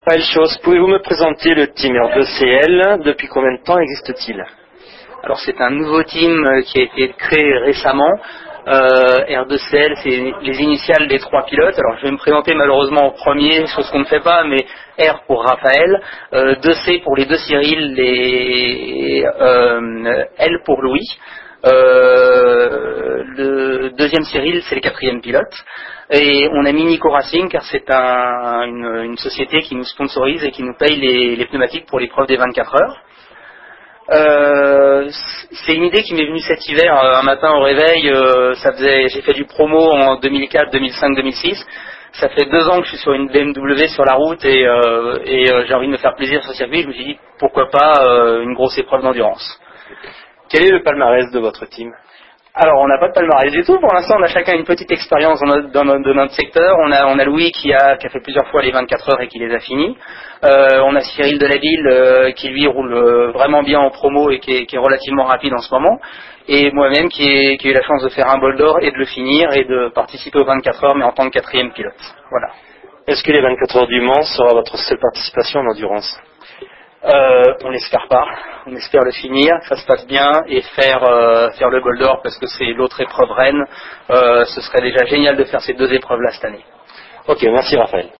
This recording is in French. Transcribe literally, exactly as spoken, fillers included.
Raphaël Chose, pouvez-vous me présenter le team R deux C L? Depuis combien de temps existe-t-il? Alors c'est un nouveau team euh, qui a été créé récemment. Euh, R deux C L, c'est les initiales des trois pilotes. Alors je vais me présenter malheureusement en premier, chose qu'on ne fait pas, mais R pour Raphaël, euh, deux C pour les deux Cyril et euh, L pour Louis. Euh, le deuxième Cyril, c'est le quatrième pilote. Et on a mis Nico Racing car c'est un, une, une société qui nous sponsorise et qui nous paye les, les pneumatiques pour l'épreuve des vingt-quatre heures. Euh, c'est une idée qui m'est venue cet hiver, euh, un matin au réveil. Euh, ça faisait, j'ai fait du promo en deux mille quatre, deux mille cinq, deux mille six. Ça fait deux ans que je suis sur une B M W sur la route et, euh, et euh, j'ai envie de me faire plaisir sur le circuit. Je me suis dit pourquoi pas euh, une grosse épreuve d'endurance. Quel est le palmarès de votre team? Alors, on n'a pas de palmarès du tout. Pour l'instant, on a chacun une petite expérience dans notre, dans notre, de notre secteur. On a, on a Louis qui a, qui a fait plusieurs fois les vingt-quatre heures et qui les a finis. Euh, on a Cyril Delaville euh, qui lui roule euh, vraiment bien en promo et qui est, qui est relativement rapide en ce moment. Et moi-même qui ai, qui ai eu la chance de faire un bol d'or et de le finir et de participer aux vingt-quatre heures mais en tant que quatrième pilote. Voilà. Est-ce que les vingt-quatre heures du Mans sera votre seule participation en endurance? Euh, on n'espère pas, on espère le finir, que ça se passe bien et faire euh, faire le bol d'or parce que c'est l'autre épreuve reine. Euh, ce serait déjà génial de faire ces deux épreuves là cette année. Ok, merci Raphaël.